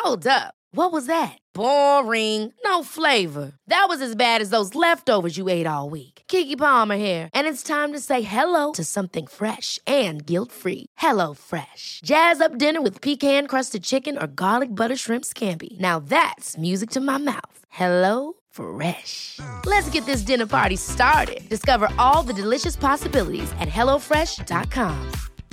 Hold up. What was that? Boring. No flavor. That was as bad as those leftovers you ate all week. Keke Palmer here, and it's time to say hello to something fresh and guilt-free. Hello Fresh. Jazz up dinner with pecan-crusted chicken or garlic butter shrimp scampi. Now that's music to my mouth. Hello Fresh. Let's get this dinner party started. Discover all the delicious possibilities at hellofresh.com.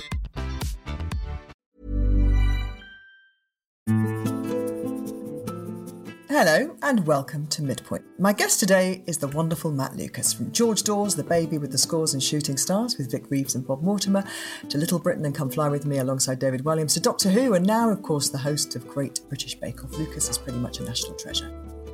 Hello and welcome to Midpoint. My guest today is the wonderful Matt Lucas, from George Dawes, The Baby with the Scores and Shooting Stars with Vic Reeves and Bob Mortimer, to Little Britain and Come Fly With Me alongside David Williams, to Doctor Who, and now, of course, the host of Great British Bake Off. Lucas is pretty much a national treasure.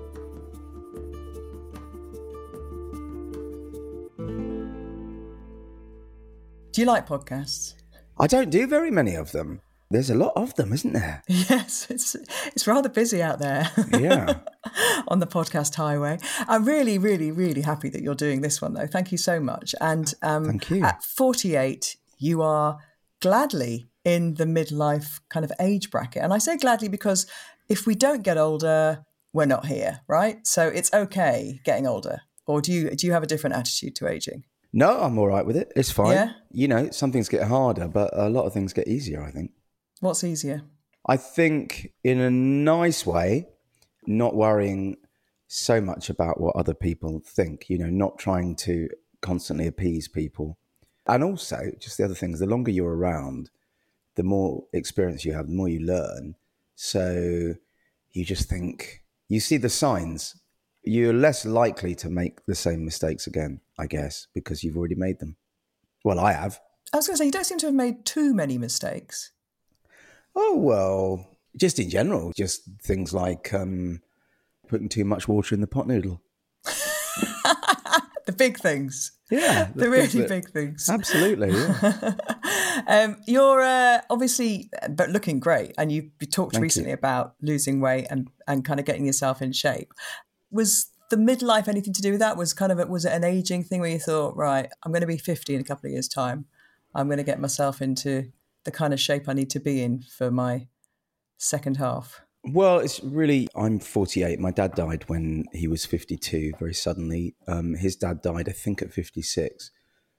Do you like podcasts? I don't do very many of them. There's a lot of them, isn't there? Yes, it's rather busy out there. Yeah. On the podcast highway. I'm really, really, really happy that you're doing this one, though. Thank you so much. And Thank you. At 48, you are gladly in the midlife kind of age bracket. And I say gladly because if we don't get older, we're not here, right? So it's okay getting older. Or do you have a different attitude to aging? No, I'm all right with it. It's fine. Yeah? You know, some things get harder, but a lot of things get easier, I think. What's easier? I think in a nice way, not worrying so much about what other people think, you know, not trying to constantly appease people. And also, just the other things, the longer you're around, the more experience you have, the more you learn. So you just think, you see the signs. You're less likely to make the same mistakes again, I guess, because you've already made them. Well, I have. I was going to say, you don't seem to have made too many mistakes. Oh, well, just in general, just things like putting too much water in the pot noodle. The big things. Yeah. The really big things. Absolutely, yeah. You're obviously but looking great, and you talked Thank recently you. about losing weight and kind of getting yourself in shape. Was the midlife anything to do with that? Was it an aging thing where you thought, right, I'm going to be 50 in a couple of years' time. I'm going to get myself into the kind of shape I need to be in for my second half? Well, it's really, I'm 48. My dad died when he was 52, very suddenly. His dad died, I think, at 56.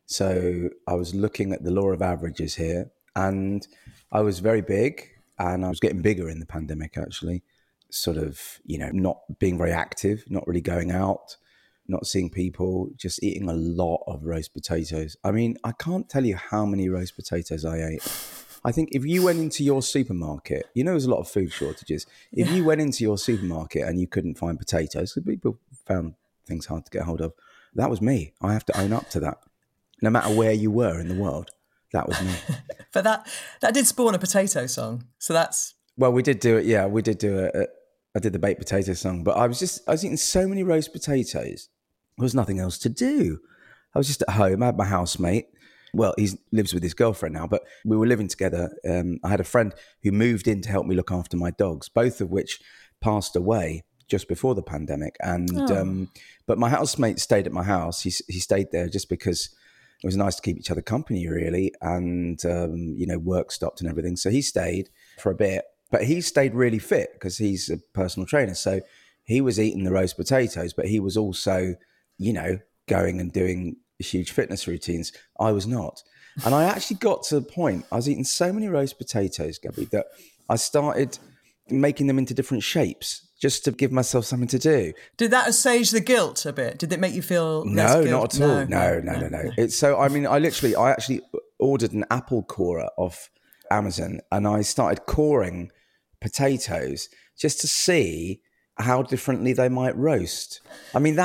So I was looking at the law of averages here, and I was very big, and I was getting bigger in the pandemic, actually. Sort of, you know, not being very active, not really going out, not seeing people, just eating a lot of roast potatoes. I mean, I can't tell you how many roast potatoes I ate. I think if you went into your supermarket, you know, there's a lot of food shortages. If you went into your supermarket and you couldn't find potatoes, because people found things hard to get hold of, that was me. I have to own up to that. No matter where you were in the world, that was me. But that did spawn a potato song. So that's... Well, we did do it. Yeah, we did do it. I did the baked potato song, but I was eating so many roast potatoes. There was nothing else to do. I was just at home. I had my housemate. Well, he lives with his girlfriend now, but we were living together. I had a friend who moved in to help me look after my dogs, both of which passed away just before the pandemic. And but my housemate stayed at my house. He stayed there just because it was nice to keep each other company, really. And, you know, work stopped and everything. So he stayed for a bit. But he stayed really fit because he's a personal trainer. So he was eating the roast potatoes, but he was also, you know, going and doing huge fitness routines. I was not. And I actually got to the point, I was eating so many roast potatoes, Gabby, that I started making them into different shapes just to give myself something to do. Did that assuage the guilt a bit? Did it make you feel less No, guilt? not at all. No. It's so, I mean, I actually ordered an apple corer off Amazon, and I started coring potatoes just to see how differently they might roast. I mean,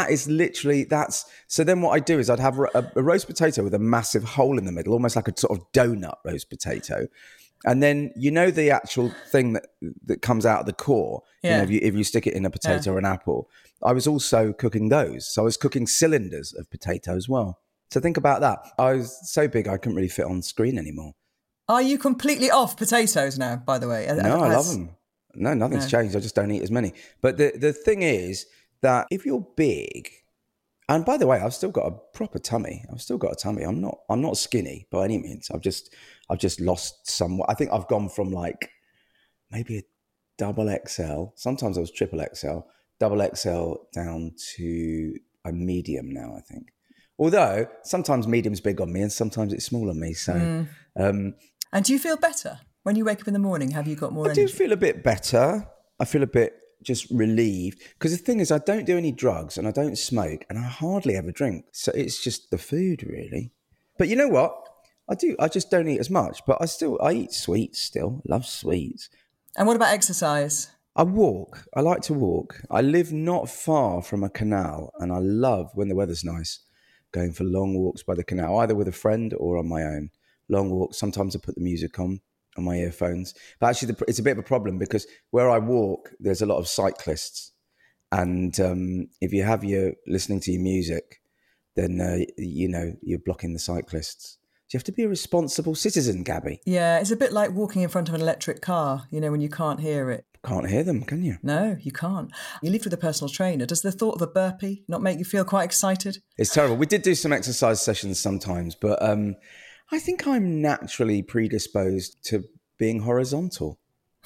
so then what I do is I'd have a roast potato with a massive hole in the middle, almost like a sort of donut roast potato. And then, you know, the actual thing that comes out of the core, you know, if you stick it in a potato or an apple, I was also cooking those. So I was cooking cylinders of potato as well. So think about that. I was so big, I couldn't really fit on screen anymore. Are you completely off potatoes now, by the way? No, I love them. No, nothing's changed. I just don't eat as many. But the thing is that if you're big, and by the way, I've still got a proper tummy. I've still got a tummy. I'm not skinny by any means. I've just lost some. I think I've gone from like maybe double XL. Sometimes I was triple XL, double XL down to a medium now, I think. Although sometimes medium's big on me and sometimes it's small on me. So And do you feel better when you wake up in the morning? Have you got more I do energy? feel a bit better. I feel a bit just relieved because the thing is I don't do any drugs and I don't smoke and I hardly ever drink. So it's just the food really. But you know what? I just don't eat as much, but I eat sweets still. Love sweets. And what about exercise? I walk. I like to walk. I live not far from a canal and I love when the weather's nice going for long walks by the canal, either with a friend or on my own. Long walks. Sometimes I put the music on my earphones. But actually it's a bit of a problem because where I walk, there's a lot of cyclists. And if you have your listening to your music, then, you're blocking the cyclists. So you have to be a responsible citizen, Gabby. Yeah, it's a bit like walking in front of an electric car, when you can't hear it. Can't hear them, can you? No, you can't. You lived with a personal trainer. Does the thought of a burpee not make you feel quite excited? It's terrible. We did do some exercise sessions sometimes, but I think I'm naturally predisposed to being horizontal.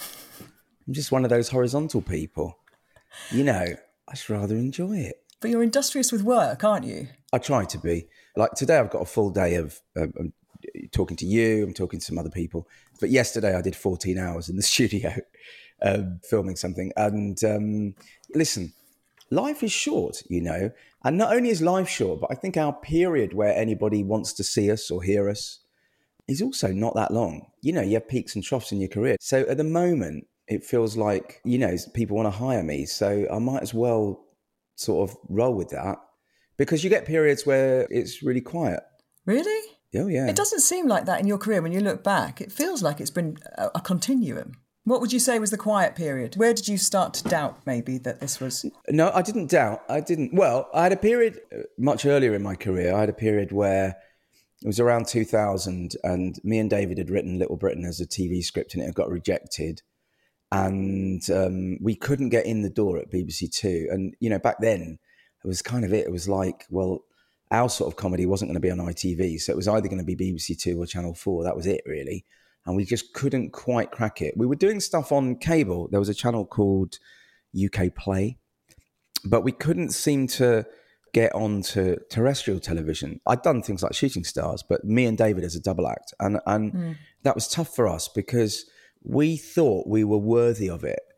I'm just one of those horizontal people. I just rather enjoy it. But you're industrious with work, aren't you? I try to be. Like today, I've got a full day of talking to you, I'm talking to some other people. But yesterday, I did 14 hours in the studio filming something. And listen, life is short, And not only is life short, but I think our period where anybody wants to see us or hear us is also not that long. You have peaks and troughs in your career. So at the moment, it feels like, people want to hire me. So I might as well sort of roll with that because you get periods where it's really quiet. Really? Oh, yeah. It doesn't seem like that in your career when you look back. It feels like it's been a continuum. What would you say was the quiet period? Where did you start to doubt maybe that this was... No, I didn't doubt. Well, I had a period much earlier in my career. I had a period where it was around 2000 and me and David had written Little Britain as a TV script and it had got rejected. And we couldn't get in the door at BBC Two. And, back then it was kind of it. It was like, well, our sort of comedy wasn't going to be on ITV. So it was either going to be BBC Two or Channel 4. That was it, really. And we just couldn't quite crack it. We were doing stuff on cable. There was a channel called UK Play, but we couldn't seem to get onto terrestrial television. I'd done things like Shooting Stars, but me and David as a double act. And that was tough for us because we thought we were worthy of it.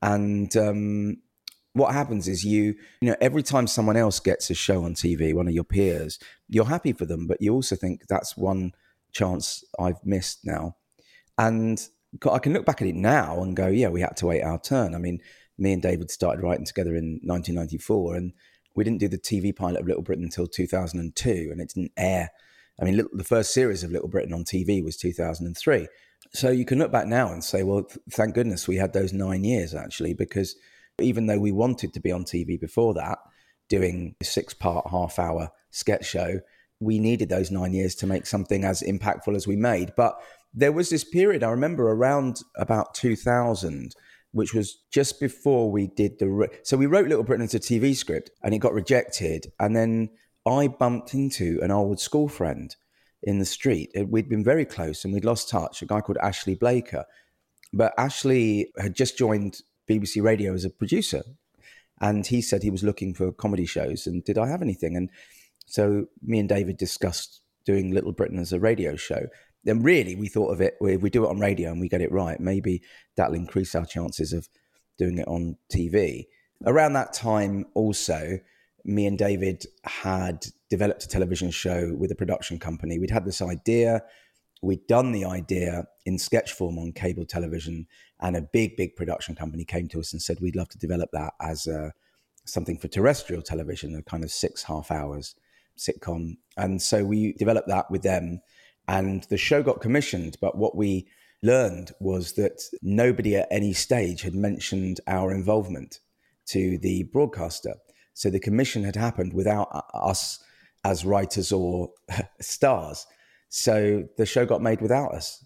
And what happens is every time someone else gets a show on TV, one of your peers, you're happy for them, but you also think that's one chance I've missed now. And I can look back at it now and go, yeah, we had to wait our turn. I mean, me and David started writing together in 1994 and we didn't do the TV pilot of Little Britain until 2002 and it didn't air. I mean, the first series of Little Britain on TV was 2003. So you can look back now and say, well, thank goodness we had those 9 years actually, because even though we wanted to be on TV before that, doing a 6-part half-hour sketch show, we needed those 9 years to make something as impactful as we made. But there was this period, I remember around about 2000, which was just before we did so we wrote Little Britain as a TV script and it got rejected. And then I bumped into an old school friend in the street. We'd been very close and we'd lost touch, a guy called Ashley Blaker. But Ashley had just joined BBC Radio as a producer. And he said he was looking for comedy shows and did I have anything? And so me and David discussed doing Little Britain as a radio show. And really, we thought of it, if we do it on radio and we get it right, maybe that'll increase our chances of doing it on TV. Around that time also, me and David had developed a television show with a production company. We'd had this idea. We'd done the idea in sketch form on cable television, and a big, big production company came to us and said, we'd love to develop that as something for terrestrial television, a kind of 6 half hours sitcom. And so we developed that with them. And the show got commissioned, but what we learned was that nobody at any stage had mentioned our involvement to the broadcaster. So the commission had happened without us as writers or stars. So the show got made without us.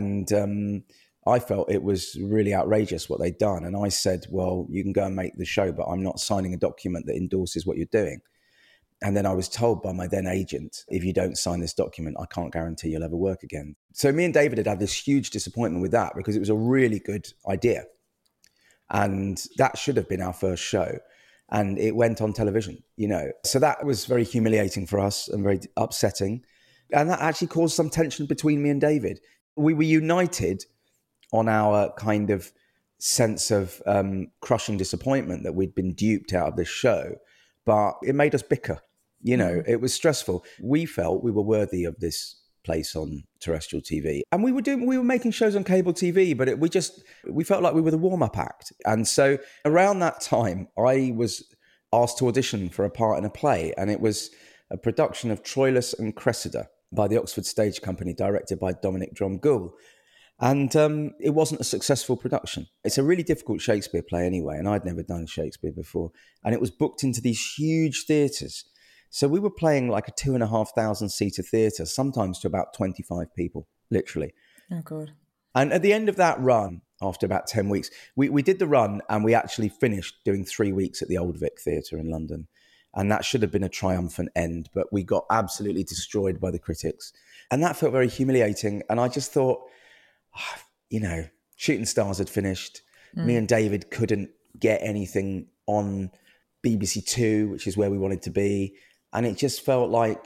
And I felt it was really outrageous what they'd done. And I said, well, you can go and make the show, but I'm not signing a document that endorses what you're doing. And then I was told by my then agent, if you don't sign this document, I can't guarantee you'll ever work again. So me and David had this huge disappointment with that because it was a really good idea. And that should have been our first show. And it went on television, you know. So that was very humiliating for us and very upsetting. And that actually caused some tension between me and David. We were united on our kind of sense of crushing disappointment that we'd been duped out of this show. But it made us bicker. You know, it was stressful. We felt we were worthy of this place on terrestrial TV. And we were making shows on cable TV, but we felt like we were the warm-up act. And so around that time, I was asked to audition for a part in a play, and it was a production of Troilus and Cressida by the Oxford Stage Company, directed by Dominic Dromgoole. And it wasn't a successful production. It's a really difficult Shakespeare play anyway, and I'd never done Shakespeare before. And it was booked into these huge theatres. So we were playing like a 2,500 seater theatre, sometimes to about 25 people, literally. Oh, God. And at the end of that run, after about 10 weeks, we did the run and we actually finished doing 3 weeks at the Old Vic Theatre in London. And that should have been a triumphant end, but we got absolutely destroyed by the critics. And that felt very humiliating. And I just thought, you know, Shooting Stars had finished. Me and David couldn't get anything on BBC Two, which is where we wanted to be. And it just felt like,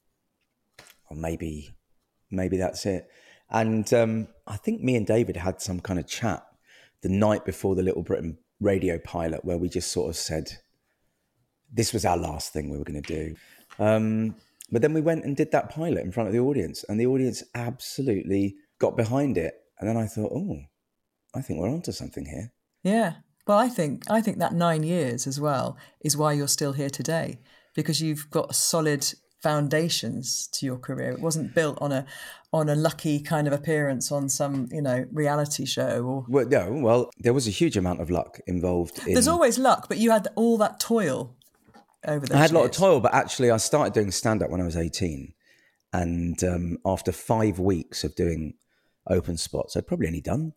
well, maybe that's it. And I think me and David had some kind of chat the night before the Little Britain radio pilot where we just sort of said, this was our last thing we were going to do. But then we went and did that pilot in front of the audience, and the audience absolutely got behind it. And then I thought, oh, I think we're onto something here. Yeah. Well, I think that 9 years as well is why you're still here today, because you've got solid foundations to your career. It wasn't built on a lucky kind of appearance on some, you know, reality show. Or Well, no, well, there was a huge amount of luck involved. There's always luck, but you had all that toil over those I had a lot of years. toil, but actually I started doing stand-up when I was 18. And after 5 weeks of doing open spots, I'd probably only done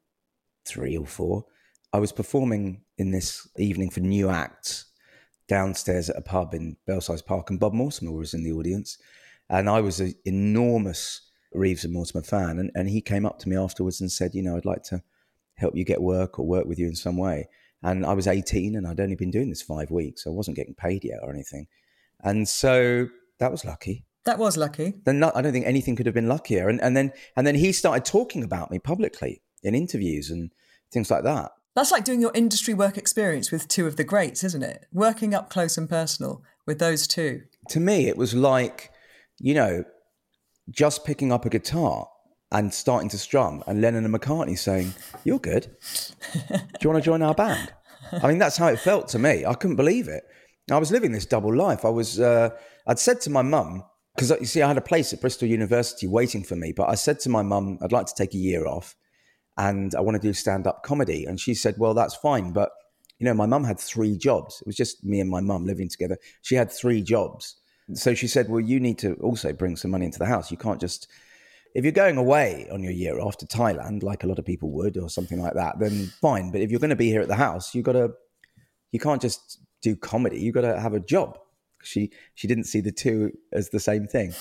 3 or 4. I was performing in this evening for new acts downstairs at a pub in Belsize Park, and Bob Mortimer was in the audience. And I was an enormous Reeves and Mortimer fan. And he came up to me afterwards and said, you know, I'd like to help you get work or work with you in some way. And I was 18 and I'd only been doing this 5 weeks. I wasn't getting paid yet or anything. And so that was lucky. That was lucky. I don't think anything could have been luckier. And then he started talking about me publicly in interviews and things like that. That's like doing your industry work experience with two of the greats, isn't it? Working up close and personal with those two. To me, it was like, you know, just picking up a guitar and starting to strum and Lennon and McCartney saying, you're good. Do you want to join our band? I mean, that's how it felt to me. I couldn't believe it. I was living this double life. I'd said to my mum, because you see, I had a place at Bristol University waiting for me, but I said to my mum, I'd like to take a year off and I want to do stand-up comedy. And she said, well, that's fine. But, you know, my mum had 3 jobs. It was just me and my mum living together. She had 3 jobs. So she said, well, you need to also bring some money into the house. You can't just, if you're going away on your year off to Thailand, like a lot of people would or something like that, then fine. But if you're going to be here at the house, you can't just do comedy. You got to have a job. She didn't see the two as the same thing.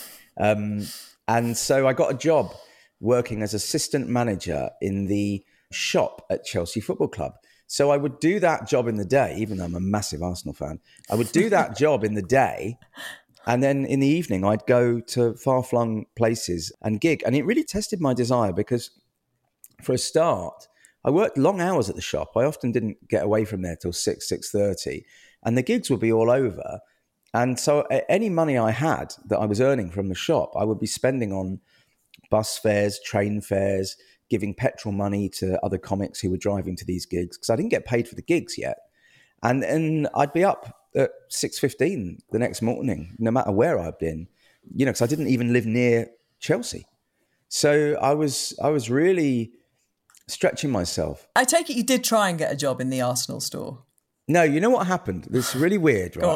And so I got a job working as assistant manager in the shop at Chelsea Football Club. So I would do that job in the day, even though I'm a massive Arsenal fan. I would do that job in the day. And then in the evening, I'd go to far-flung places and gig. And it really tested my desire because for a start, I worked long hours at the shop. I often didn't get away from there till 6:30. And the gigs would be all over. And so any money I had that I was earning from the shop, I would be spending on bus fares, train fares, giving petrol money to other comics who were driving to these gigs because I didn't get paid for the gigs yet. And then I'd be up at 6:15 the next morning, no matter where I'd been, you know, because I didn't even live near Chelsea. So I was really stretching myself. I take it you did try and get a job in the Arsenal store. No, you know what happened? This is really weird, right?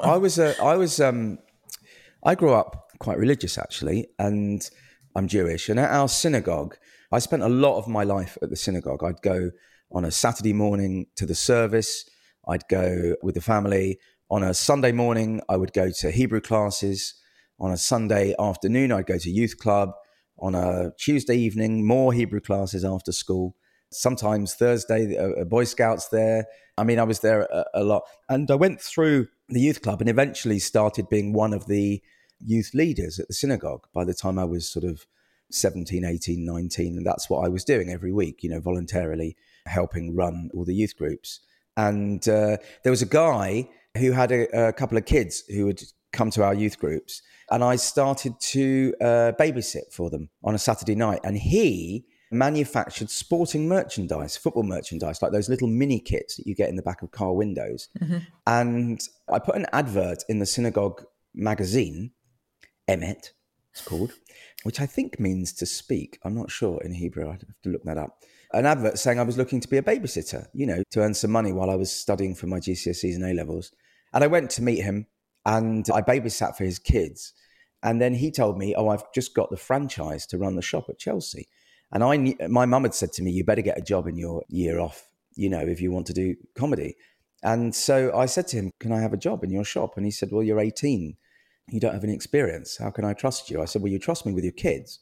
I grew up quite religious actually, and I'm Jewish. And at our synagogue, I spent a lot of my life at the synagogue. I'd go on a Saturday morning to the service. I'd go with the family. On a Sunday morning, I would go to Hebrew classes. On a Sunday afternoon, I'd go to youth club. On a Tuesday evening, more Hebrew classes after school. sometimes Thursday, Boy Scouts there. I mean, I was there a lot. And I went through the youth club and eventually started being one of the youth leaders at the synagogue by the time I was sort of 17, 18, 19. And that's what I was doing every week, voluntarily helping run all the youth groups. And there was a guy who had a couple of kids who would come to our youth groups. And I started to babysit for them on a Saturday night. And he manufactured sporting merchandise, football merchandise, like those little mini kits that you get in the back of car windows. Mm-hmm. And I put an advert in the synagogue magazine, Emet, it's called, which I think means to speak. I'm not sure in Hebrew. I'd have to look that up. An advert saying I was looking to be a babysitter, to earn some money while I was studying for my GCSEs and A-levels. And I went to meet him and I babysat for his kids. And then he told me, I've just got the franchise to run the shop at Chelsea. And my mum had said to me, you better get a job in your year off, if you want to do comedy. And so I said to him, can I have a job in your shop? And he said, well, you're 18. You don't have any experience. How can I trust you? I said, well, you trust me with your kids.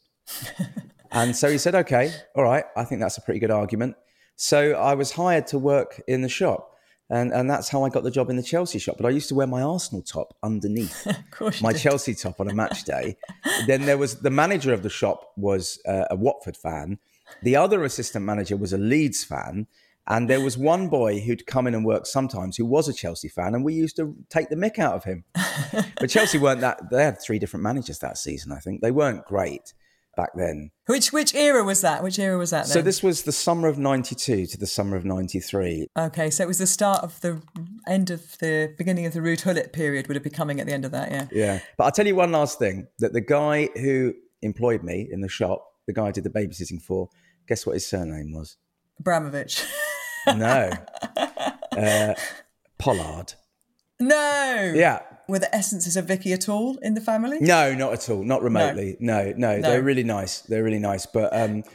And so he said, okay, all right. I think that's a pretty good argument. So I was hired to work in the shop. And that's how I got the job in the Chelsea shop. But I used to wear my Arsenal top underneath my Chelsea top on a match day. Then there was the manager of the shop was a Watford fan. The other assistant manager was a Leeds fan. And there was one boy who'd come in and work sometimes who was a Chelsea fan. And we used to take the mick out of him. But Chelsea weren't that. They had 3 different managers that season, I think. They weren't great back then. Which era was that? Which era was that then? So this was the summer of 92 to the summer of 93. Okay, so it was the start of the beginning of the Ruud Gullit period would have been coming at the end of that, yeah. Yeah, but I'll tell you one last thing, that the guy who employed me in the shop, the guy I did the babysitting for, guess what his surname was? Abramovich. No. Pollard. No. Yeah. Were the essences of Vicky at all in the family? No, not at all. Not remotely. No. They're really nice. But,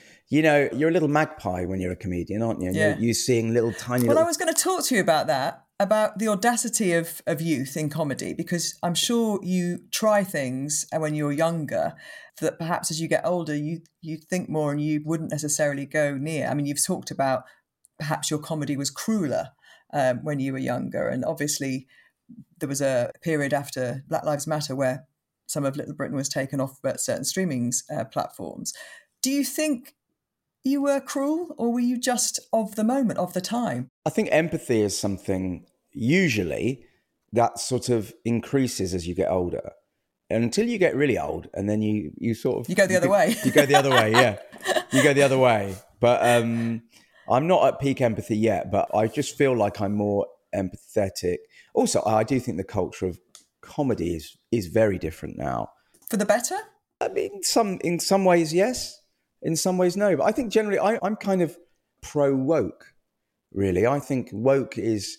you're a little magpie when you're a comedian, aren't you? Yeah. You're seeing little tiny... Well, I was going to talk to you about that, about the audacity of youth in comedy, because I'm sure you try things when you're younger that perhaps as you get older, you think more and you wouldn't necessarily go near. I mean, you've talked about perhaps your comedy was crueler when you were younger. And obviously there was a period after Black Lives Matter where some of Little Britain was taken off certain streaming platforms. Do you think you were cruel, or were you just of the moment, of the time? I think empathy is something usually that sort of increases as you get older. And until you get really old, and then you sort of... You go the other way. You go the other way, yeah. You go the other way. But I'm not at peak empathy yet, but I just feel like I'm more empathetic. Also, I do think the culture of comedy is very different now. For the better? I mean, in some ways, yes. In some ways, no. But I think generally I'm kind of pro-woke, really. I think woke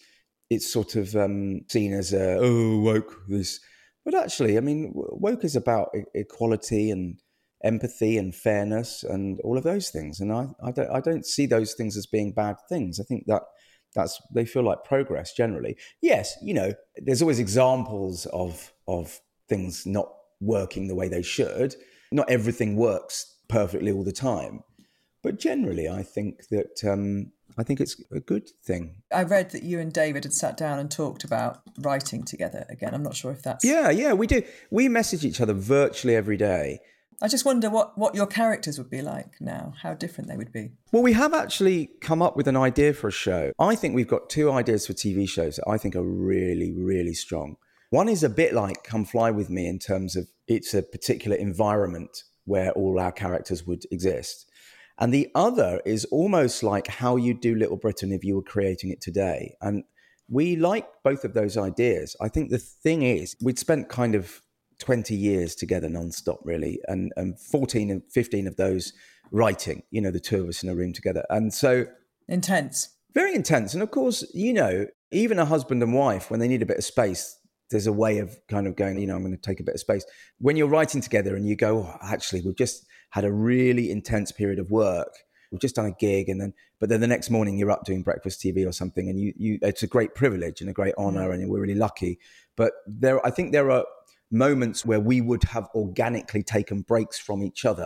it's sort of seen as woke this. But actually, I mean, woke is about equality and empathy and fairness and all of those things. And I don't see those things as being bad things. I think they feel like progress generally. Yes, there's always examples of things not working the way they should. Not everything works perfectly all the time. But generally, I think that I think it's a good thing. I read that you and David had sat down and talked about writing together again. I'm not sure if that's... Yeah, we do. We message each other virtually every day. I just wonder what your characters would be like now, how different they would be. Well, we have actually come up with an idea for a show. I think we've got 2 ideas for TV shows that I think are really, really strong. One is a bit like Come Fly With Me in terms of it's a particular environment where all our characters would exist. And the other is almost like how you do Little Britain if you were creating it today. And we like both of those ideas. I think the thing is, we'd spent kind of 20 years together nonstop, really, and 14 and 15 of those writing, the 2 of us in a room together. And so... Intense. Very intense. And of course, even a husband and wife, when they need a bit of space, there's a way of kind of going, I'm going to take a bit of space. When you're writing together and you go, actually, we've just had a really intense period of work. We've just done a gig, but then the next morning you're up doing breakfast TV or something, and you it's a great privilege and a great honor, and we're really lucky. But I think there are moments where we would have organically taken breaks from each other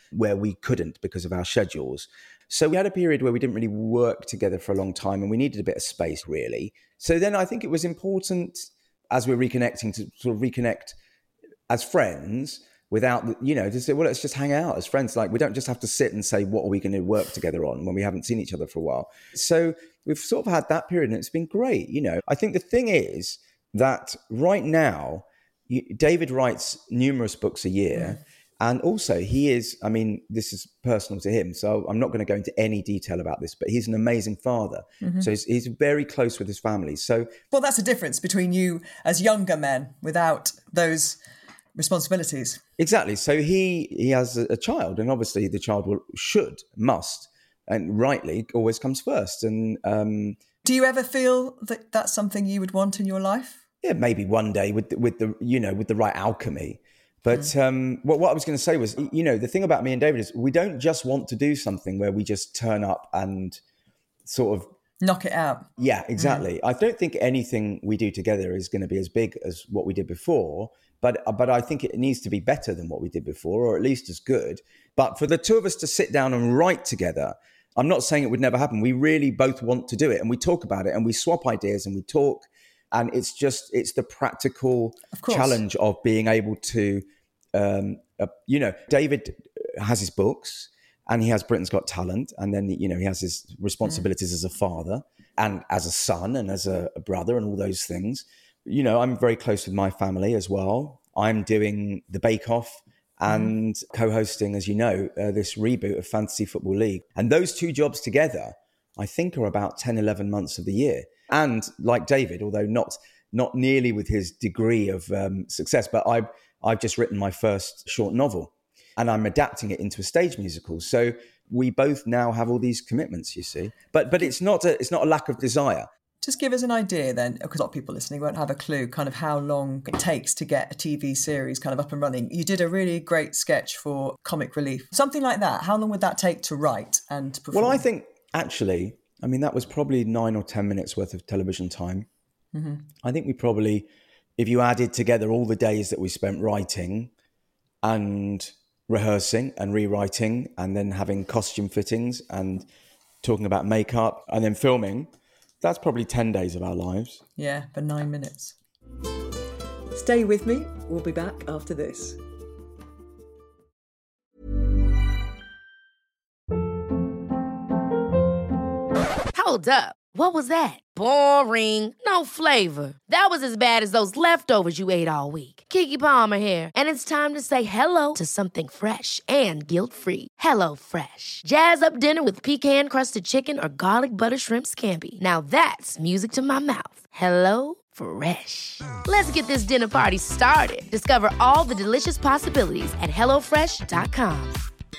where we couldn't because of our schedules. So we had a period where we didn't really work together for a long time and we needed a bit of space, really. So then I think it was important as we're reconnecting to sort of reconnect as friends without, to say, well, let's just hang out as friends. Like, we don't just have to sit and say, what are we going to work together on when we haven't seen each other for a while? So we've sort of had that period and it's been great. I think the thing is that right now, David writes numerous books a year. And also this is personal to him, so I'm not going to go into any detail about this, but he's an amazing father. So he's very close with his family. So, well, that's the difference between you as younger men without those responsibilities. Exactly. So he has a child, and obviously the child must, and rightly always comes first. And do you ever feel that that's something you would want in your life? Yeah, maybe one day with the right alchemy. But what I was going to say was, the thing about me and David is we don't just want to do something where we just turn up and sort of knock it out. Yeah, exactly. I don't think anything we do together is going to be as big as what we did before, but I think it needs to be better than what we did before, or at least as good. But for the two of us to sit down and write together, I'm not saying it would never happen. We really both want to do it, and we talk about it, and we swap ideas, and we talk. And it's the practical challenge of being able to, David has his books and he has Britain's Got Talent. And then, he has his responsibilities as a father and as a son and as a brother and all those things. I'm very close with my family as well. I'm doing the Bake Off and co-hosting, as you know, this reboot of Fantasy Football League. And those two jobs together, I think, are about 10, 11 months of the year. And like David, although not nearly with his degree of success, but I've just written my first short novel and I'm adapting it into a stage musical. So we both now have all these commitments, you see. But it's not a lack of desire. Just give us an idea then, because a lot of people listening won't have a clue kind of how long it takes to get a TV series kind of up and running. You did a really great sketch for Comic Relief. Something like that. How long would that take to write and perform? Well, I think actually, that was probably 9 or 10 minutes worth of television time. I think we probably, if you added together all the days that we spent writing and rehearsing and rewriting and then having costume fittings and talking about makeup and then filming, that's probably 10 days of our lives. Yeah, for 9 minutes. Stay with me. We'll be back after this. Hold up. What was that? Boring. No flavor. That was as bad as those leftovers you ate all week. Keke Palmer here, and it's time to say hello to something fresh and guilt-free. Hello Fresh. Jazz up dinner with pecan-crusted chicken or garlic butter shrimp scampi. Now that's music to my mouth. Hello Fresh. Let's get this dinner party started. Discover all the delicious possibilities at hellofresh.com.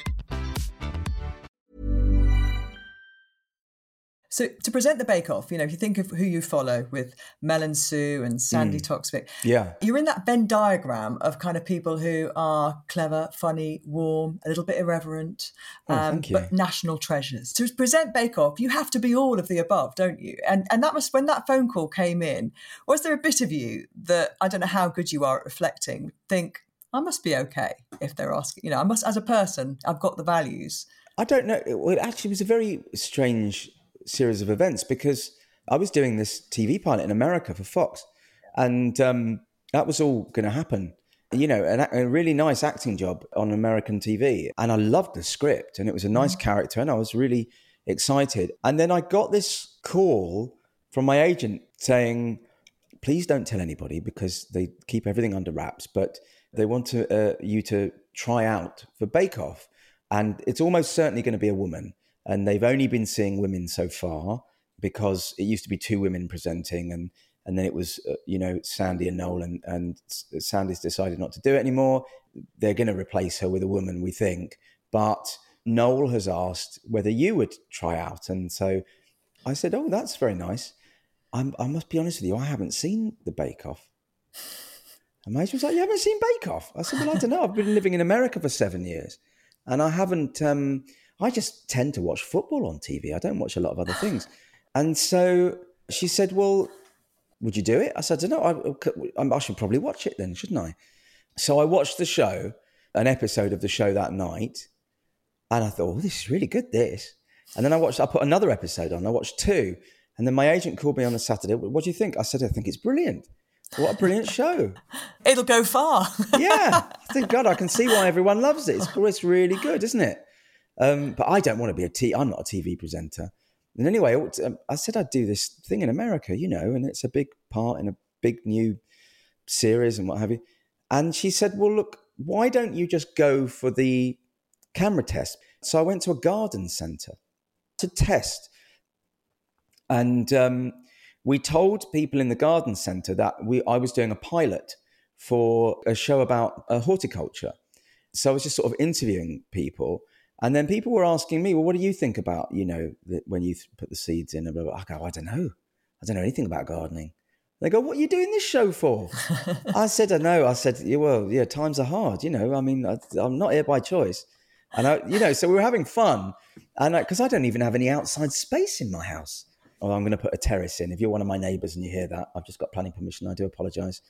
So to present the Bake Off, if you think of who you follow with Mel and Sue and Sandy Toksvig, you're in that Venn diagram of kind of people who are clever, funny, warm, a little bit irreverent, but national treasures. To present Bake Off, you have to be all of the above, don't you? And that was when that phone call came in. Was there a bit of you that, I don't know how good you are at reflecting, think, I must be okay if they're asking, I must, as a person, I've got the values. I don't know. It actually was a very strange series of events because I was doing this TV pilot in America for Fox and that was all going to happen, a really nice acting job on American TV, and I loved the script and it was a nice character and I was really excited. And then I got this call from my agent saying, please don't tell anybody because they keep everything under wraps, but they want you to try out for Bake Off and it's almost certainly going to be a woman. And they've only been seeing women so far because it used to be two women presenting and then it was, Sandy and Noel and Sandy's decided not to do it anymore. They're going to replace her with a woman, we think. But Noel has asked whether you would try out. And so I said, oh, that's very nice. I must be honest with you, I haven't seen the Bake Off. And Maisie was like, you haven't seen Bake Off? I said, well, I don't know. I've been living in America for 7 years and I haven't... I just tend to watch football on TV. I don't watch a lot of other things. And so she said, well, would you do it? I said, I don't know. I should probably watch it then, shouldn't I? So I watched the show, an episode of the show that night. And I thought, oh, this is really good, this. And then I put another episode on. I watched 2. And then my agent called me on a Saturday. What do you think? I said, I think it's brilliant. What a brilliant show. It'll go far. Yeah. Thank God, I can see why everyone loves it. It's really good, isn't it? But I don't want to be I'm not a TV presenter. And anyway, I said I'd do this thing in America, and it's a big part in a big new series and what have you. And she said, well, look, why don't you just go for the camera test? So I went to a garden centre to test. And we told people in the garden centre that I was doing a pilot for a show about horticulture. So I was just sort of interviewing people. And then people were asking me, well, what do you think about, when you put the seeds in? And I go, I don't know. I don't know anything about gardening. They go, what are you doing this show for? I said, I know. I said, yeah, times are hard. I'm not here by choice. And, so we were having fun. And because I don't even have any outside space in my house. Oh, I'm going to put a terrace in. If you're one of my neighbours and you hear that, I've just got planning permission. I do apologise.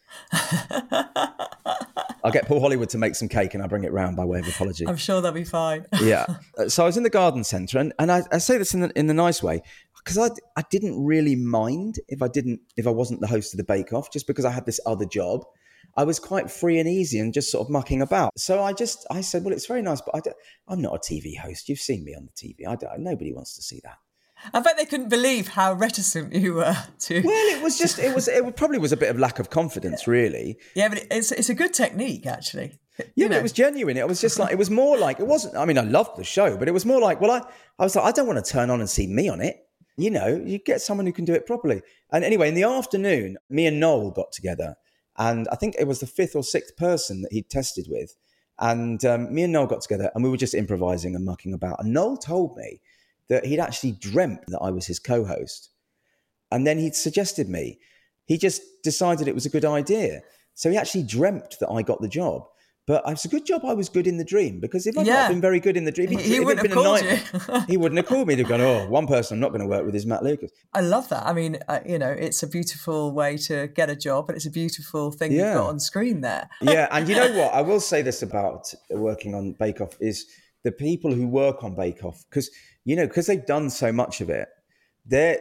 I'll get Paul Hollywood to make some cake and I'll bring it round by way of apology. I'm sure they'll be fine. Yeah. So I was in the garden centre and I say this in the nice way because I didn't really mind if I wasn't the host of the Bake Off, just because I had this other job. I was quite free and easy and just sort of mucking about. So I said, well, it's very nice, but I'm not a TV host. You've seen me on the TV. Nobody wants to see that. I bet they couldn't believe how reticent you were to. Well, it probably was a bit of lack of confidence, really. Yeah, but it's a good technique, actually. Yeah, but it was genuine. It was just like, it was more like, it wasn't, I mean, I loved the show, but it was more like, well, I was like, I don't want to turn on and see me on it. You get someone who can do it properly. And anyway, in the afternoon, me and Noel got together and I think it was the 5th or 6th person that he'd tested with. And me and Noel got together and we were just improvising and mucking about. And Noel told me that he'd actually dreamt that I was his co-host. And then he'd suggested me. He just decided it was a good idea. So he actually dreamt that I got the job. But it's a good job I was good in the dream, because if I'd not been very good in the dream, he wouldn't have called you. He wouldn't have called me. He'd have gone, one person I'm not going to work with is Matt Lucas. I love that. I mean, it's a beautiful way to get a job, and it's a beautiful thing you've got on screen there. Yeah, and you know what? I will say this about working on Bake Off is the people who work on Bake Off, because they've done so much of it, they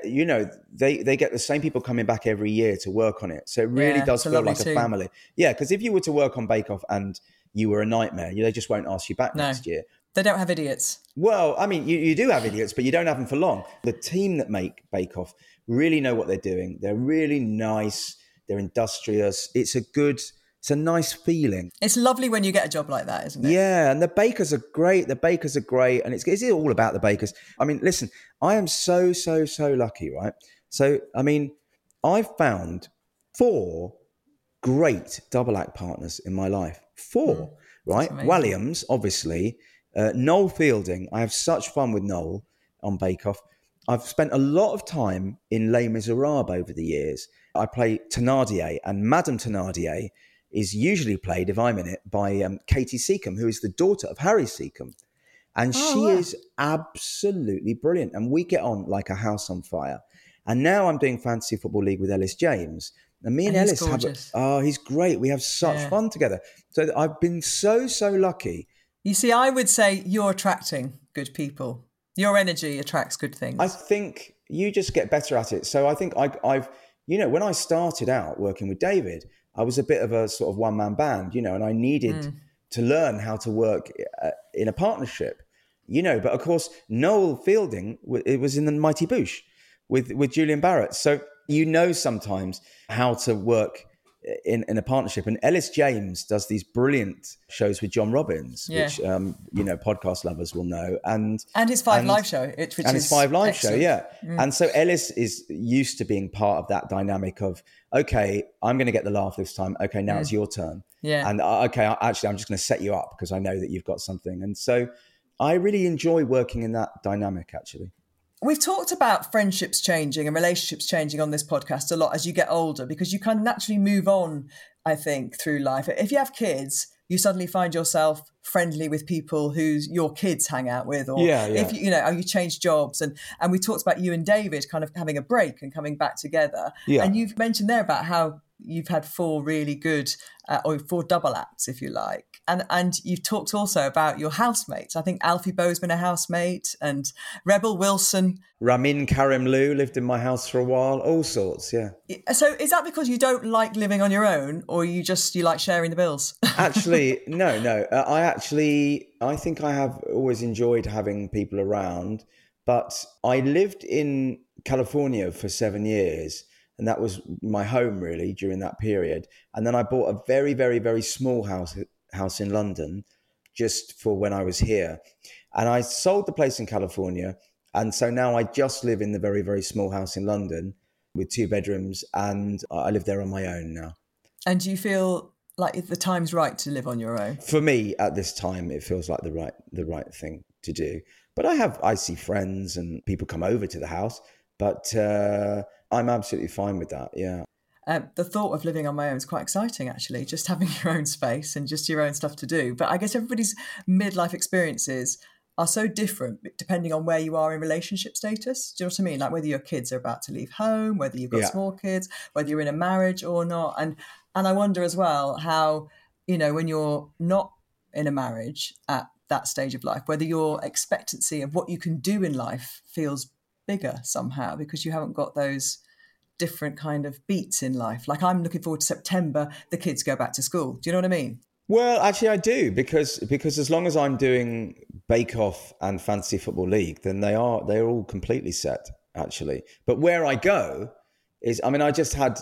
get the same people coming back every year to work on it. So it really does feel like a family. Yeah, because if you were to work on Bake Off and you were a nightmare, they just won't ask you back next year. They don't have idiots. Well, I mean, you do have idiots, but you don't have them for long. The team that make Bake Off really know what they're doing. They're really nice. They're industrious. It's a nice feeling. It's lovely when you get a job like that, isn't it? Yeah, and the bakers are great. And it's all about the bakers. I mean, listen, I am so, so, so lucky, right? So, I mean, I've found 4 great double act partners in my life. 4, right? Walliams, obviously. Noel Fielding. I have such fun with Noel on Bake Off. I've spent a lot of time in Les Miserables over the years. I play Thénardier, and Madame Thénardier is usually played, if I'm in it, by Katie Seacombe, who is the daughter of Harry Seacombe. And she is absolutely brilliant. And we get on like a house on fire. And now I'm doing Fantasy Football League with Ellis James. And me and Ellis he's great. We have such fun together. So I've been so, so lucky. You see, I would say you're attracting good people. Your energy attracts good things. I think you just get better at it. So I think I've when I started out working with David, I was a bit of a sort of one-man band, and I needed to learn how to work in a partnership, but of course, Noel Fielding, it was in the Mighty Boosh with Julian Barrett. So, sometimes how to work in a partnership. And Ellis James does these brilliant shows with John Robbins, which, podcast lovers will know. And his Five Live show. His Five Live show, yeah. And so Ellis is used to being part of that dynamic of, okay, I'm going to get the laugh this time. Okay, now it's your turn. Yeah. And I'm just going to set you up because I know that you've got something. And so I really enjoy working in that dynamic, actually. We've talked about friendships changing and relationships changing on this podcast a lot as you get older, because you can naturally move on, I think, through life. If you have kids, you suddenly find yourself friendly with people who your kids hang out with, or if you change jobs. And we talked about you and David kind of having a break and coming back together. Yeah. And you've mentioned there about how you've had four really good, or four double acts, if you like. And you've talked also about your housemates. I think Alfie Bowe's been a housemate, and Rebel Wilson. Ramin Karimloo lived in my house for a while, all sorts, yeah. So is that because you don't like living on your own, or you like sharing the bills? Actually, no. I think I have always enjoyed having people around, but I lived in California for 7 years, and that was my home really during that period. And then I bought a very, very, very small house in London just for when I was here. And I sold the place in California. And so now I just live in the very, very small house in London with 2 bedrooms, and I live there on my own now. And do you feel like the time's right to live on your own? For me, at this time, it feels like the right thing to do. But I see friends and people come over to the house, but I'm absolutely fine with that, yeah. The thought of living on my own is quite exciting, actually, just having your own space and just your own stuff to do. But I guess everybody's midlife experiences are so different depending on where you are in relationship status. Do you know what I mean? Like whether your kids are about to leave home, whether you've got small kids, whether you're in a marriage or not. And I wonder as well how, when you're not in a marriage at that stage of life, whether your expectancy of what you can do in life feels bigger somehow because you haven't got those different kind of beats in life. Like I'm looking forward to September, the kids go back to school. Do you know what I mean? Well, actually I do, because as long as I'm doing Bake Off and Fantasy Football League, then they're all completely set, actually. But where I go is, I just had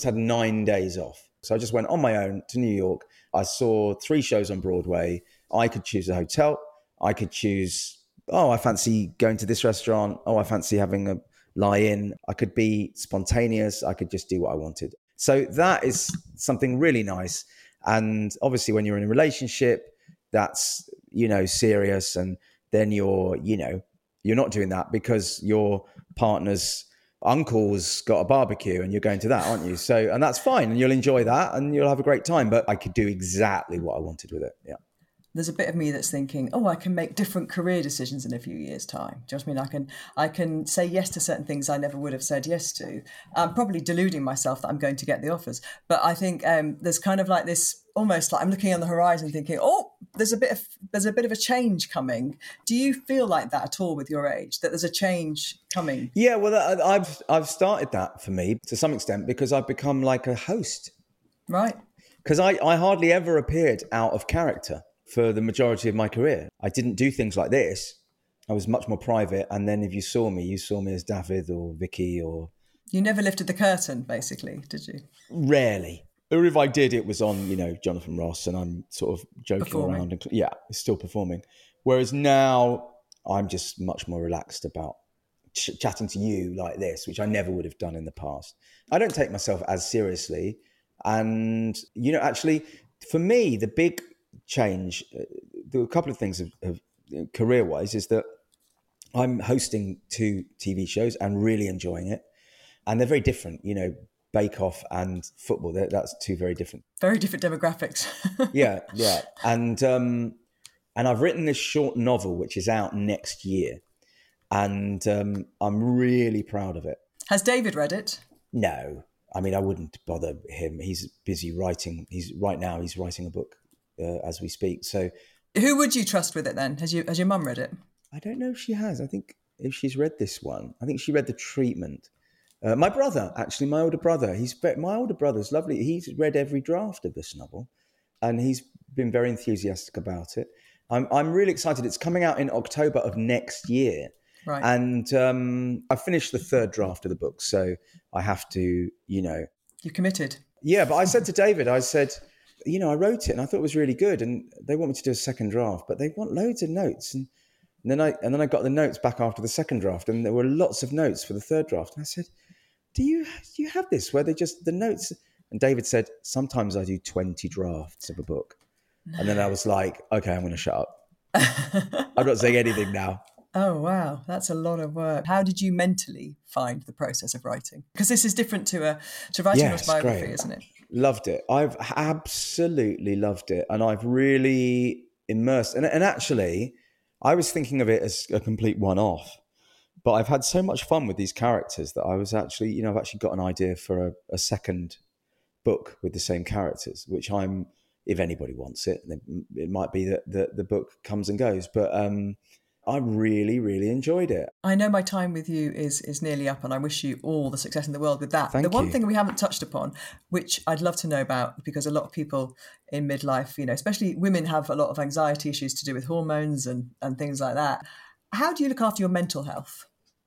9 days off. So I just went on my own to New York. I saw 3 shows on Broadway. I could choose a hotel. I could choose, I fancy going to this restaurant. I fancy having a lie-in. I could be spontaneous. I could just do what I wanted. So that is something really nice. And obviously when you're in a relationship, that's, serious. And then you're not doing that because your partner's uncle's got a barbecue and you're going to that, aren't you? So, and that's fine. And you'll enjoy that and you'll have a great time. But I could do exactly what I wanted with it. Yeah. There's a bit of me that's thinking, I can make different career decisions in a few years' time. Do you know what I mean? I can say yes to certain things I never would have said yes to. I'm probably deluding myself that I'm going to get the offers. But I think there's kind of like this, almost like I'm looking on the horizon thinking, there's a bit of a change coming. Do you feel like that at all with your age, that there's a change coming? Yeah, well, I've started that for me to some extent because I've become like a host. Right. Because I hardly ever appeared out of character for the majority of my career. I didn't do things like this. I was much more private. And then if you saw me as David or Vicky or... You never lifted the curtain, basically, did you? Rarely. Or if I did, it was on, Jonathan Ross and I'm sort of joking performing. around. And, still performing. Whereas now I'm just much more relaxed about chatting to you like this, which I never would have done in the past. I don't take myself as seriously. And, actually, for me, the big change, there were a couple of things of career-wise, is that I'm hosting 2 TV shows and really enjoying it. And they're very different, Bake Off and football. That's 2 very different demographics. yeah. And I've written this short novel, which is out next year. And I'm really proud of it. Has David read it? No. I wouldn't bother him. He's busy writing. Right now he's writing a book as we speak. So, who would you trust with it then? Has your mum read it? I don't know if she has. I think if she's read this one, I think she read The Treatment. My brother, actually, my older brother's lovely. He's read every draft of this novel, and he's been very enthusiastic about it. I'm really excited. It's coming out in October of next year. Right. And I finished the 3rd draft of the book, so I have to, You committed. Yeah, but I said to David, I wrote it and I thought it was really good, and they want me to do a 2nd draft, but they want loads of notes. And then I got the notes back after the 2nd draft, and there were lots of notes for the 3rd draft. And I said, do you have this where they just the notes? And David said, sometimes I do 20 drafts of a book. No. And then I was like, okay, I'm going to shut up. I'm not saying anything now. Oh, wow. That's a lot of work. How did you mentally find the process of writing? Because this is different to writing an autobiography, isn't it? Loved it. I've absolutely loved it. And I've really immersed. And actually, I was thinking of it as a complete one-off. But I've had so much fun with these characters that I was actually, I've actually got an idea for a second book with the same characters, which if anybody wants it, then it might be that the book comes and goes. But I really, really enjoyed it. I know my time with you is nearly up, and I wish you all the success in the world with that. Thank the one you. thing we haven't touched upon, which I'd love to know about, because a lot of people in midlife, especially women, have a lot of anxiety issues to do with hormones and things like that. How do you look after your mental health?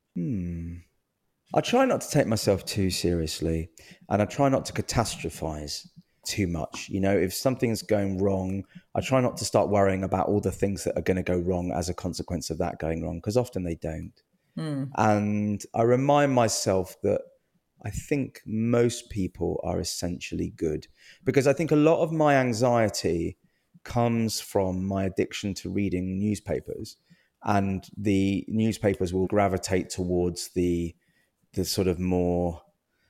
I try not to take myself too seriously, and I try not to catastrophize too much. If something's going wrong, I try not to start worrying about all the things that are going to go wrong as a consequence of that going wrong, because often they don't. And I remind myself that I think most people are essentially good, because I think a lot of my anxiety comes from my addiction to reading newspapers, and the newspapers will gravitate towards the sort of more,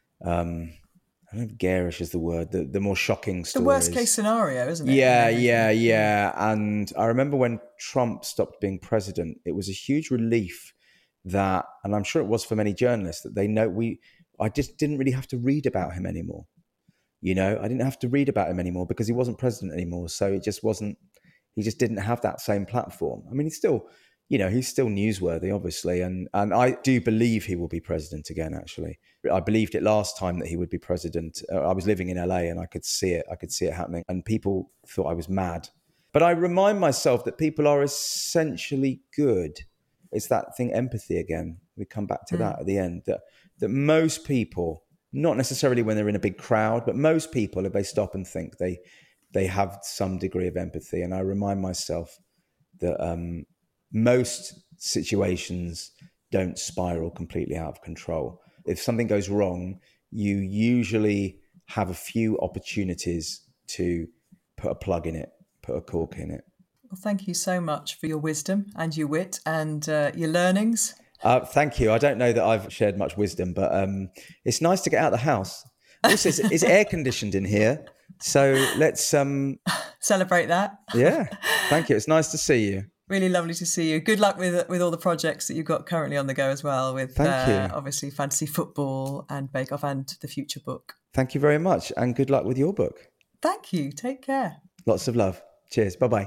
I don't know if garish is the word, the more shocking stories. The worst case scenario, isn't it? Yeah. And I remember when Trump stopped being president, it was a huge relief that, and I'm sure it was for many journalists, that they know I just didn't really have to read about him anymore. I didn't have to read about him anymore because he wasn't president anymore. So he just didn't have that same platform. I mean, he's still newsworthy, obviously. And I do believe he will be president again, actually. I believed it last time that he would be president. I was living in LA and I could see it. I could see it happening. And people thought I was mad. But I remind myself that people are essentially good. It's that thing, empathy again. We come back to that at the end. That most people, not necessarily when they're in a big crowd, but most people, if they stop and think, they have some degree of empathy. And I remind myself that most situations don't spiral completely out of control. If something goes wrong, you usually have a few opportunities to put a plug in it, put a cork in it. Well, thank you so much for your wisdom and your wit and your learnings. Thank you. I don't know that I've shared much wisdom, but it's nice to get out of the house. Also, it's air conditioned in here. So let's celebrate that. Yeah. Thank you. It's nice to see you. Really lovely to see you. Good luck with all the projects that you've got currently on the go as well, with obviously fantasy football and Bake Off and the future book. Thank you very much, and good luck with your book. Thank you. Take care. Lots of love. Cheers. Bye-bye.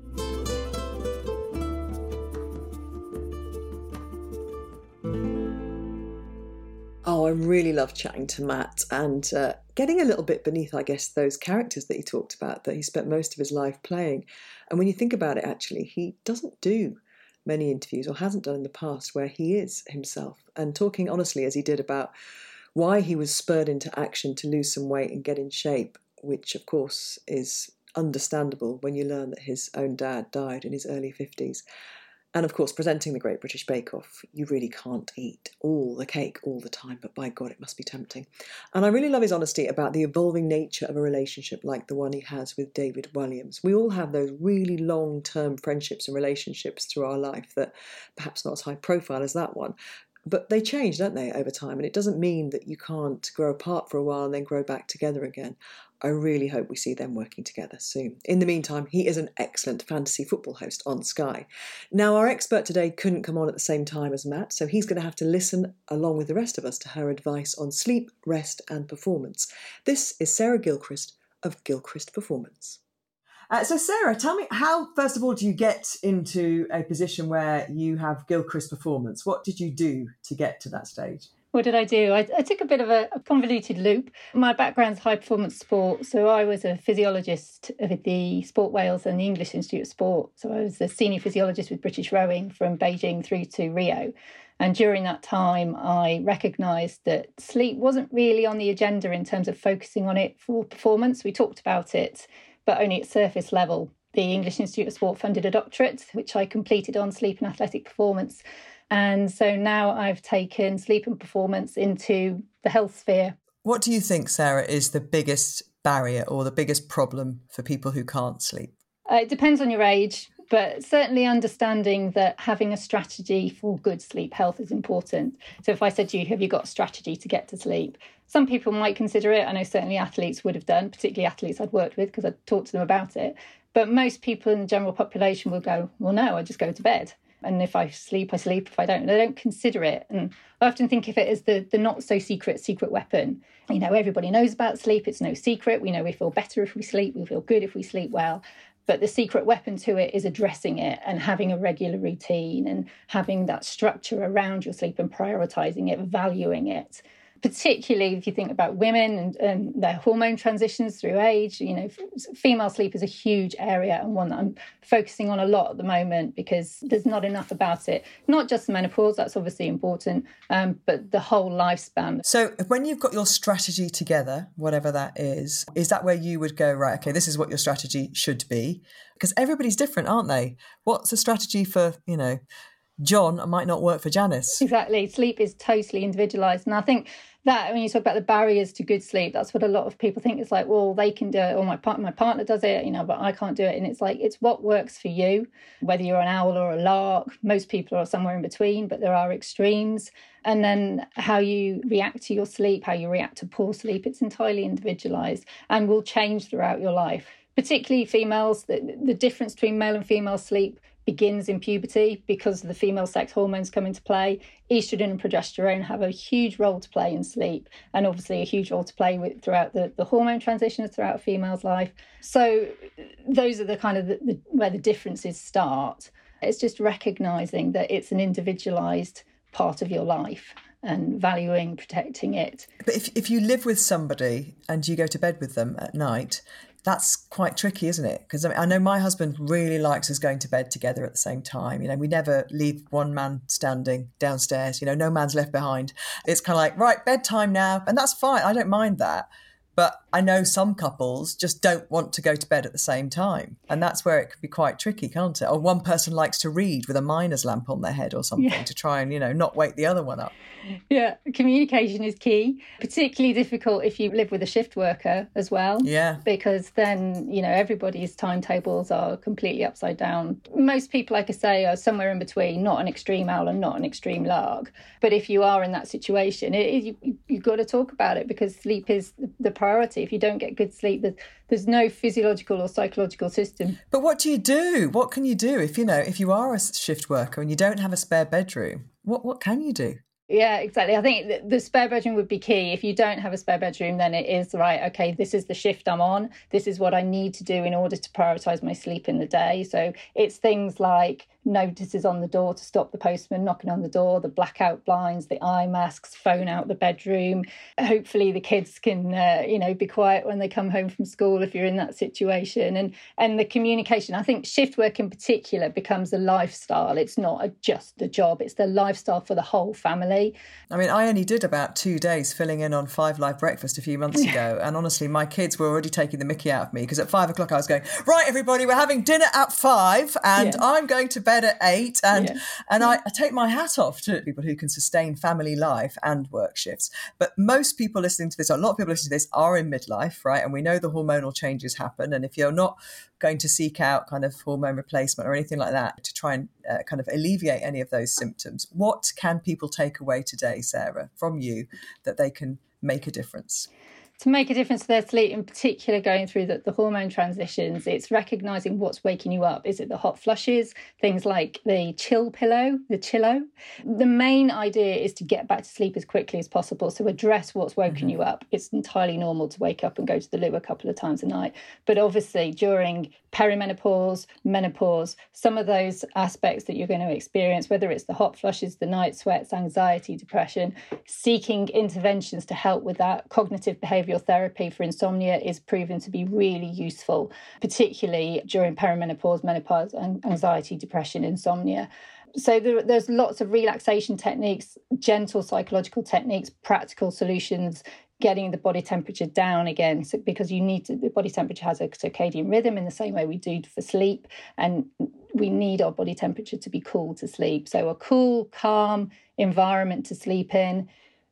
Oh, I really love chatting to Matt and getting a little bit beneath, I guess, those characters that he talked about, that he spent most of his life playing. And when you think about it, actually, he doesn't do many interviews, or hasn't done in the past, where he is himself. And talking honestly, as he did, about why he was spurred into action to lose some weight and get in shape, which, of course, is understandable when you learn that his own dad died in his early 50s. And of course, presenting the Great British Bake Off, you really can't eat all the cake all the time, but by God, it must be tempting. And I really love his honesty about the evolving nature of a relationship like the one he has with David Walliams. We all have those really long-term friendships and relationships through our life that perhaps not as high profile as that one, but they change, don't they, over time? And it doesn't mean that you can't grow apart for a while and then grow back together again. I really hope we see them working together soon. In the meantime, he is an excellent fantasy football host on Sky. Now, our expert today couldn't come on at the same time as Matt, so he's going to have to listen, along with the rest of us, to her advice on sleep, rest and performance. This is Sarah Gilchrist of Gilchrist Performance. So Sarah, tell me, how, first of all, do you get into a position where you have Gilchrist Performance? What did you do to get to that stage? What did I do? I took a bit of a convoluted loop. My background's high performance sport, so I was a physiologist with the Sport Wales and the English Institute of Sport. So I was a senior physiologist with British Rowing from Beijing through to Rio. And during that time, I recognised that sleep wasn't really on the agenda in terms of focusing on it for performance. We talked about it, but only at surface level. The English Institute of Sport funded a doctorate, which I completed on sleep and athletic performance. And so now I've taken sleep and performance into the health sphere. What do you think, Sarah, is the biggest barrier or the biggest problem for people who can't sleep? It depends on your age, but certainly understanding that having a strategy for good sleep health is important. So if I said to you, have you got a strategy to get to sleep? Some people might consider it. I know certainly athletes would have done, particularly athletes I'd worked with because I'd talked to them about it. But most people in the general population will go, well, no, I just go to bed. And if I sleep, I sleep. If I don't consider it. And I often think of it as the not so secret weapon. Everybody knows about sleep. It's no secret. We know we feel better if we sleep. We feel good if we sleep well. But the secret weapon to it is addressing it and having a regular routine and having that structure around your sleep and prioritising it, valuing it. Particularly if you think about women and their hormone transitions through age, female sleep is a huge area and one that I'm focusing on a lot at the moment because there's not enough about it. Not just menopause, that's obviously important, but the whole lifespan. So when you've got your strategy together, whatever that is that where you would go, right, okay, this is what your strategy should be? Because everybody's different, aren't they? What's a strategy for, John might not work for Janice? Exactly. Sleep is totally individualised. And I think that when you talk about the barriers to good sleep, that's what a lot of people think. It's like, well, they can do it, or my partner does it, but I can't do it. And it's like, it's what works for you, whether you're an owl or a lark. Most people are somewhere in between, but there are extremes. And then how you react to your sleep, how you react to poor sleep, it's entirely individualised and will change throughout your life. Particularly females, the difference between male and female sleep begins in puberty because the female sex hormones come into play. Estrogen and progesterone have a huge role to play in sleep, and obviously a huge role to play with throughout the hormone transitions throughout a female's life. So those are the kind of where the differences start. It's just recognising that it's an individualised part of your life and valuing, protecting it. But if you live with somebody and you go to bed with them at night, that's quite tricky, isn't it? Because I know my husband really likes us going to bed together at the same time. We never leave one man standing downstairs. No man's left behind. It's kind of like, right, bedtime now. And that's fine. I don't mind that. But I know some couples just don't want to go to bed at the same time. And that's where it can be quite tricky, can't it? Or one person likes to read with a miner's lamp on their head or something to try and, not wake the other one up. Yeah, communication is key. Particularly difficult if you live with a shift worker as well. Yeah. Because then, everybody's timetables are completely upside down. Most people, like I say, are somewhere in between, not an extreme owl and not an extreme lark. But if you are in that situation, you've got to talk about it because sleep is the priority. If you don't get good sleep, there's no physiological or psychological system. But what do you do? What can you do if you are a shift worker and you don't have a spare bedroom? What can you do? Yeah, exactly. I think the spare bedroom would be key. If you don't have a spare bedroom, then it is right. Okay, this is the shift I'm on. This is what I need to do in order to prioritise my sleep in the day. So it's things like notices on the door to stop the postman knocking on the door, the blackout blinds, the eye masks, phone out the bedroom. Hopefully the kids can, be quiet when they come home from school if you're in that situation. And the communication, I think shift work in particular becomes a lifestyle. It's not just the job, it's the lifestyle for the whole family. I mean, I only did about 2 days filling in on 5 Live Breakfast a few months ago. And honestly, my kids were already taking the mickey out of me because at 5 o'clock I was going, right, everybody, we're having dinner at 5 and I'm going to bed at 8. And I take my hat off to people who can sustain family life and work shifts. But most people listening to this, or a lot of people listening to this, are in midlife, right? And we know the hormonal changes happen. And if you're not going to seek out kind of hormone replacement or anything like that to try and kind of alleviate any of those symptoms, what can people take away today, Sarah, from you that they can make a difference? To make a difference to their sleep, in particular going through the hormone transitions, it's recognising what's waking you up. Is it the hot flushes, things like the chill pillow, the chillo? The main idea is to get back to sleep as quickly as possible, so address what's woken you up. It's entirely normal to wake up and go to the loo a couple of times a night. But obviously during perimenopause, menopause, some of those aspects that you're going to experience, whether it's the hot flushes, the night sweats, anxiety, depression, seeking interventions to help with that. Cognitive behavioural therapy for insomnia is proven to be really useful, particularly during perimenopause, menopause, and anxiety, depression, insomnia. So there's lots of relaxation techniques, gentle psychological techniques, practical solutions, getting the body temperature down again, because the body temperature has a circadian rhythm in the same way we do for sleep, and we need our body temperature to be cool to sleep. So a cool, calm environment to sleep in,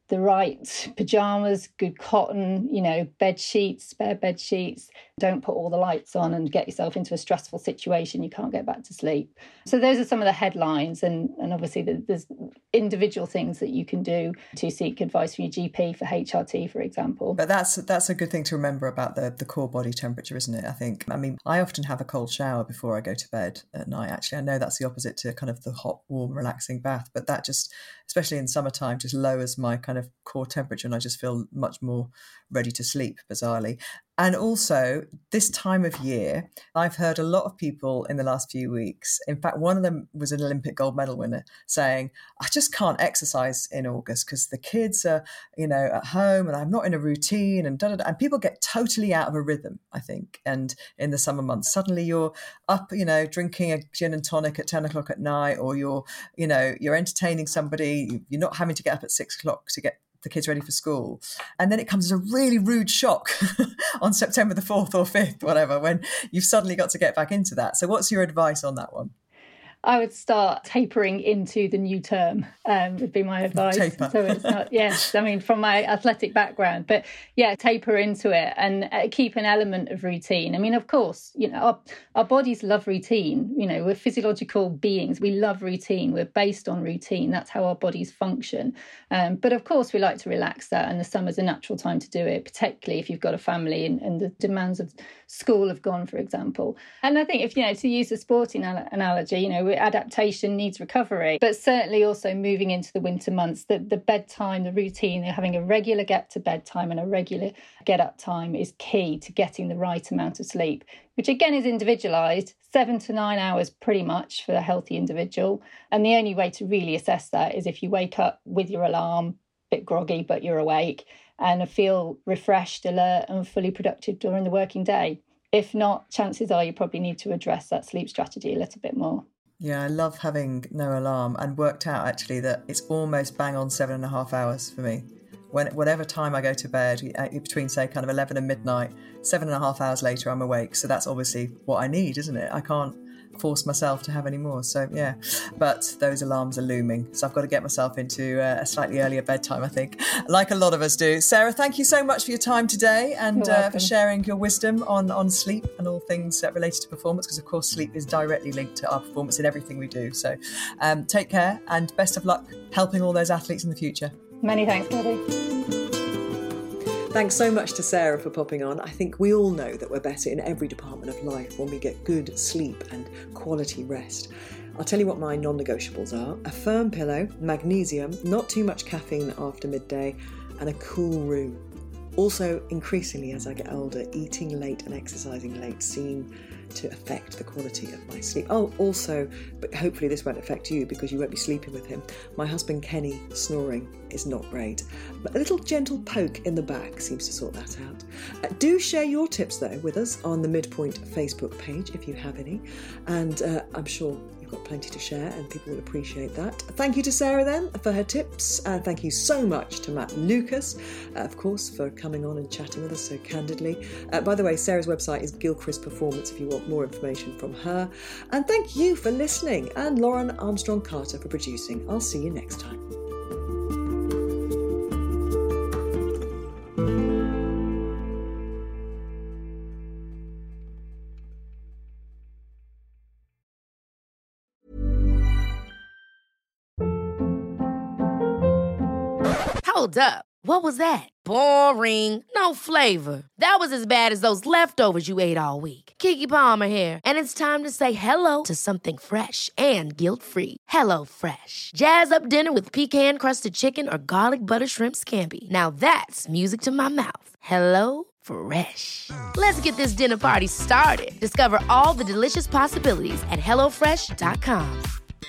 the right pajamas, good cotton, bed sheets, spare bed sheets. Don't put all the lights on and get yourself into a stressful situation. You can't get back to sleep. So those are some of the headlines. And obviously there's individual things that you can do to seek advice from your GP for HRT, for example. But that's a good thing to remember about the core body temperature, isn't it? I think. I mean, I often have a cold shower before I go to bed at night. Actually, I know that's the opposite to kind of the hot, warm, relaxing bath. But that just, especially in summertime, just lowers my kind of core temperature, and I just feel much more ready to sleep, bizarrely. And also, this time of year, I've heard a lot of people in the last few weeks, in fact, one of them was an Olympic gold medal winner, saying, I just can't exercise in August because the kids are, at home and I'm not in a routine and da-da-da. And people get totally out of a rhythm, I think. And in the summer months, suddenly you're up, drinking a gin and tonic at 10 o'clock at night, or you're entertaining somebody, you're not having to get up at 6 o'clock to get the kids ready for school. And then it comes as a really rude shock on September the 4th or 5th, whatever, when you've suddenly got to get back into that. So what's your advice on that one? I would start tapering into the new term, would be my advice. Taper. So it's not, yes, I mean, from my athletic background, but yeah, taper into it and keep an element of routine. I mean, of course, our bodies love routine. We're physiological beings. We love routine. We're based on routine. That's how our bodies function. But of course, we like to relax that, and the summer's a natural time to do it, particularly if you've got a family and the demands of school have gone, for example. And I think if, to use a sporting analogy, adaptation needs recovery, but certainly also moving into the winter months, the bedtime, the routine, having a regular get to bedtime and a regular get up time is key to getting the right amount of sleep, which again is individualised, 7 to 9 hours pretty much for a healthy individual. And the only way to really assess that is if you wake up with your alarm, a bit groggy, but you're awake, and feel refreshed, alert and fully productive during the working day. If not, chances are you probably need to address that sleep strategy a little bit more. Yeah, I love having no alarm, and worked out actually that it's almost bang on 7.5 hours for me. Whatever time I go to bed, between say kind of 11 and midnight, 7.5 hours later I'm awake. So that's obviously what I need, isn't it? I can't force myself to have any more. So yeah, but those alarms are looming. So I've got to get myself into a slightly earlier bedtime, I think, like a lot of us do. Sarah, thank you so much for your time today and for sharing your wisdom on sleep and all things related to performance, because of course sleep is directly linked to our performance in everything we do. So take care and best of luck helping all those athletes in the future. Many thanks, Debbie. Thanks so much to Sarah for popping on. I think we all know that we're better in every department of life when we get good sleep and quality rest. I'll tell you what my non-negotiables are: a firm pillow, magnesium, not too much caffeine after midday, and a cool room. Also, increasingly as I get older, eating late and exercising late seem to affect the quality of my sleep. Oh, also, but hopefully this won't affect you because you won't be sleeping with him, my husband Kenny snoring is not great. But a little gentle poke in the back seems to sort that out. Do share your tips though with us on the Midpoint Facebook page if you have any, and I'm sure you've got plenty to share and people will appreciate that. Thank you to Sarah then for her tips, and thank you so much to Matt Lucas, of course, for coming on and chatting with us so candidly. By the way, Sarah's website is Gilchrist Performance if you want more information from her. And thank you for listening, and Lauren Armstrong Carter for producing. I'll see you next time. Hold up. What was that? Boring. No flavor. That was as bad as those leftovers you ate all week. Keke Palmer here, and it's time to say hello to something fresh and guilt-free. Hello Fresh. Jazz up dinner with pecan-crusted chicken or garlic butter shrimp scampi. Now that's music to my mouth. Hello Fresh. Let's get this dinner party started. Discover all the delicious possibilities at HelloFresh.com.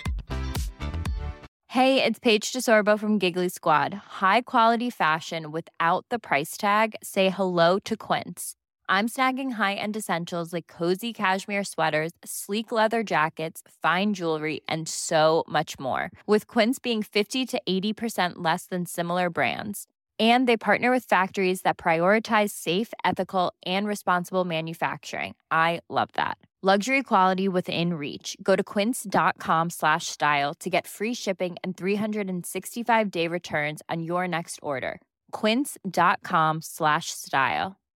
Hey, it's Paige DeSorbo from Giggly Squad. High quality fashion without the price tag. Say hello to Quince. I'm snagging high-end essentials like cozy cashmere sweaters, sleek leather jackets, fine jewelry, and so much more. With Quince being 50 to 80% less than similar brands. And they partner with factories that prioritize safe, ethical, and responsible manufacturing. I love that. Luxury quality within reach. Go to quince.com/style to get free shipping and 365-day returns on your next order. Quince.com/style.